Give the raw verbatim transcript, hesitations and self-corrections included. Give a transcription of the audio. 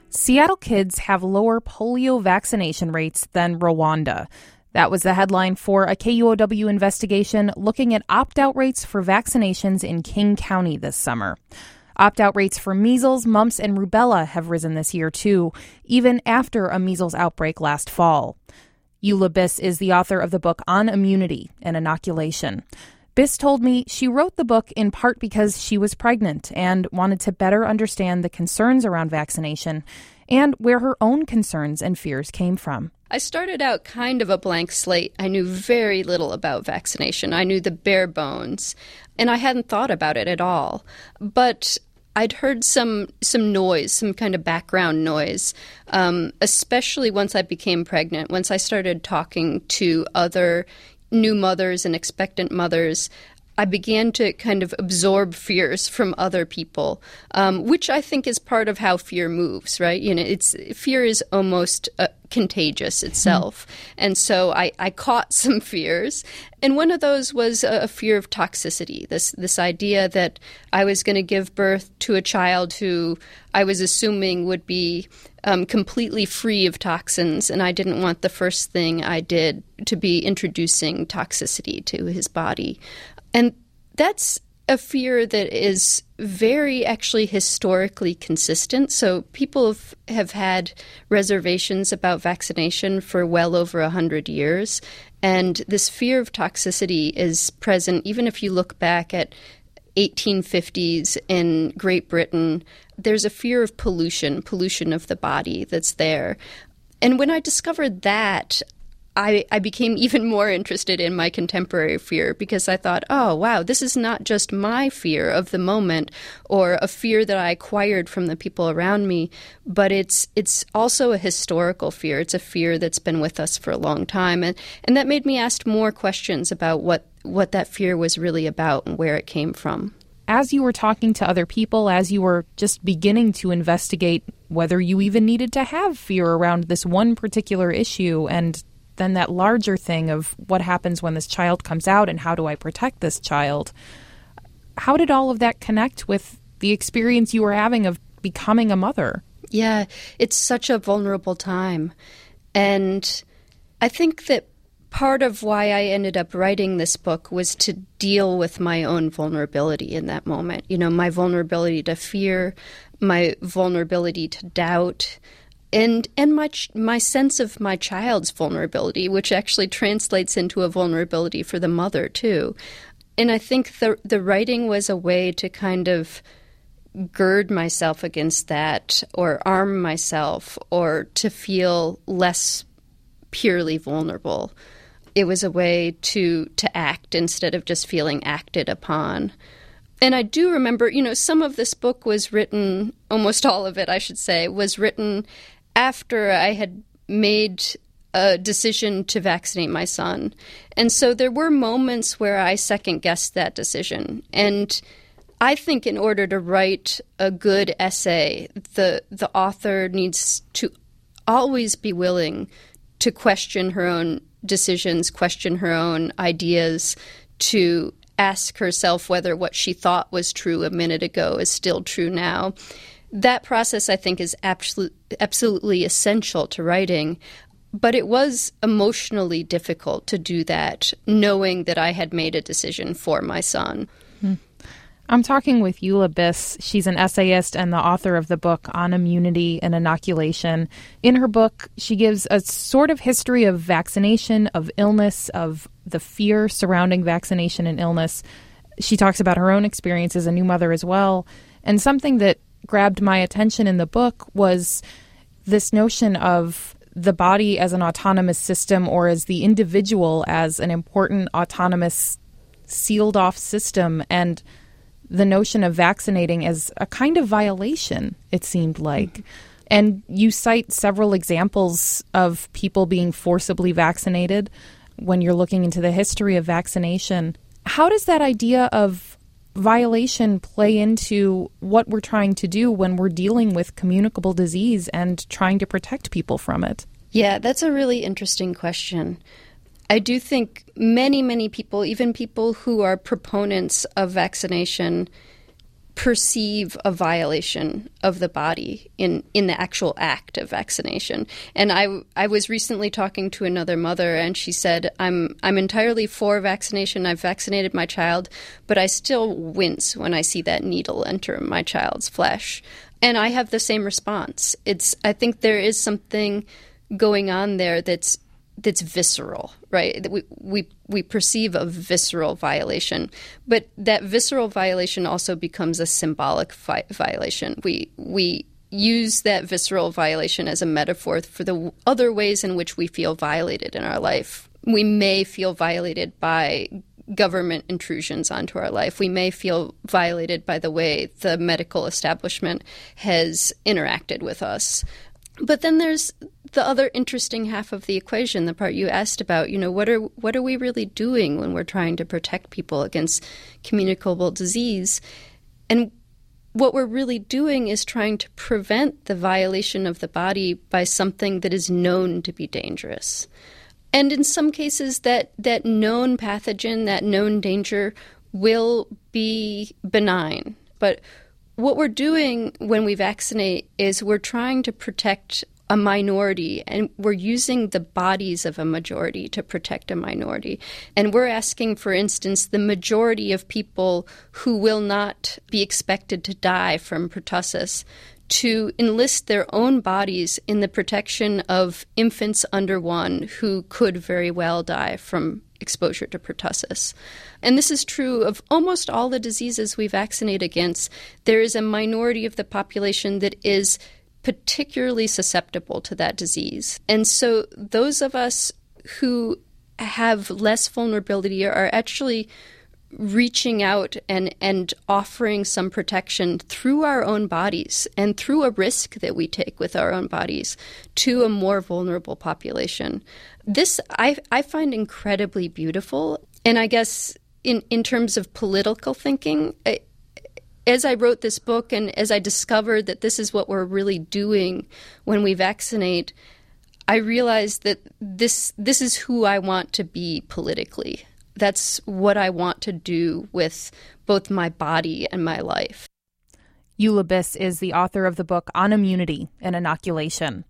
Seattle kids have lower polio vaccination rates than Rwanda. That was the headline for a K U O W investigation looking at opt-out rates for vaccinations in King County this summer. Opt-out rates for measles, mumps, and rubella have risen this year, too, even after a measles outbreak last fall. Eula Biss is the author of the book On Immunity and Inoculation. Biss told me she wrote the book in part because she was pregnant and wanted to better understand the concerns around vaccination and where her own concerns and fears came from. I started out kind of a blank slate. I knew very little about vaccination. I knew the bare bones, and I hadn't thought about it at all. But I'd heard some some noise, some kind of background noise, um, especially once I became pregnant, once I started talking to other new mothers and expectant mothers. I began to kind of absorb fears from other people, um, which I think is part of how fear moves, right? You know, it's fear is almost uh, contagious itself. Mm-hmm. And so I, I caught some fears. And one of those was a, a fear of toxicity, this this idea that I was going to give birth to a child who I was assuming would be um, completely free of toxins. And I didn't want the first thing I did to be introducing toxicity to his body. And that's a fear that is very actually historically consistent. So people have, have had reservations about vaccination for well over one hundred years. And this fear of toxicity is present even if you look back at eighteen fifties in Great Britain. There's a fear of pollution, pollution of the body that's there. And when I discovered that, I, I became even more interested in my contemporary fear because I thought, oh, wow, this is not just my fear of the moment or a fear that I acquired from the people around me, but it's it's also a historical fear. It's a fear that's been with us for a long time. And, and that made me ask more questions about what, what that fear was really about and where it came from. As you were talking to other people, as you were just beginning to investigate whether you even needed to have fear around this one particular issue and then that larger thing of what happens when this child comes out and how do I protect this child, how did all of that connect with the experience you were having of becoming a mother? Yeah, it's such a vulnerable time. And I think that part of why I ended up writing this book was to deal with my own vulnerability in that moment. You know, my vulnerability to fear, my vulnerability to doubt, And and my my sense of my child's vulnerability, which actually translates into a vulnerability for the mother, too. And I think the the writing was a way to kind of gird myself against that or arm myself or to feel less purely vulnerable. It was a way to to act instead of just feeling acted upon. And I do remember, you know, some of this book was written, almost all of it, I should say, was written after I had made a decision to vaccinate my son. And so there were moments where I second-guessed that decision. And I think in order to write a good essay, the the author needs to always be willing to question her own decisions, question her own ideas, to ask herself whether what she thought was true a minute ago is still true now. That process, I think, is absolute, absolutely essential to writing, but it was emotionally difficult to do that, knowing that I had made a decision for my son. Hmm. I'm talking with Eula Biss. She's an essayist and the author of the book On Immunity and Inoculation. In her book, she gives a sort of history of vaccination, of illness, of the fear surrounding vaccination and illness. She talks about her own experience as a new mother as well, and something that grabbed my attention in the book was this notion of the body as an autonomous system or as the individual as an important autonomous sealed off system, and the notion of vaccinating as a kind of violation, it seemed like. Mm-hmm. And you cite several examples of people being forcibly vaccinated when you're looking into the history of vaccination. How does that idea of violation play into what we're trying to do when we're dealing with communicable disease and trying to protect people from it? Yeah, that's a really interesting question. I do think many, many people, even people who are proponents of vaccination, perceive a violation of the body in, in the actual act of vaccination. And I, I was recently talking to another mother, and she said, I'm I'm entirely for vaccination. I've vaccinated my child, but I still wince when I see that needle enter my child's flesh. And I have the same response. It's I think there is something going on there that's that's visceral, right? That we, we we perceive a visceral violation, but that visceral violation also becomes a symbolic vi- violation. We we use that visceral violation as a metaphor for the other ways in which we feel violated in our life. We may feel violated by government intrusions onto our life. We may feel violated by the way the medical establishment has interacted with us. But then there's the other interesting half of the equation, the part you asked about, you know, what are what are we really doing when we're trying to protect people against communicable disease? And what we're really doing is trying to prevent the violation of the body by something that is known to be dangerous. And in some cases, that, that known pathogen, that known danger will be benign. But what we're doing when we vaccinate is we're trying to protect a minority, and we're using the bodies of a majority to protect a minority. And we're asking, for instance, the majority of people who will not be expected to die from pertussis to enlist their own bodies in the protection of infants under one who could very well die from exposure to pertussis. And this is true of almost all the diseases we vaccinate against. There is a minority of the population that is particularly susceptible to that disease. And so those of us who have less vulnerability are actually reaching out and, and offering some protection through our own bodies and through a risk that we take with our own bodies to a more vulnerable population. This I, I find incredibly beautiful. And I guess in, in terms of political thinking, I, as I wrote this book and as I discovered that this is what we're really doing when we vaccinate, I realized that this this is who I want to be politically. That's what I want to do with both my body and my life. Eula Biss is the author of the book On Immunity and Inoculation.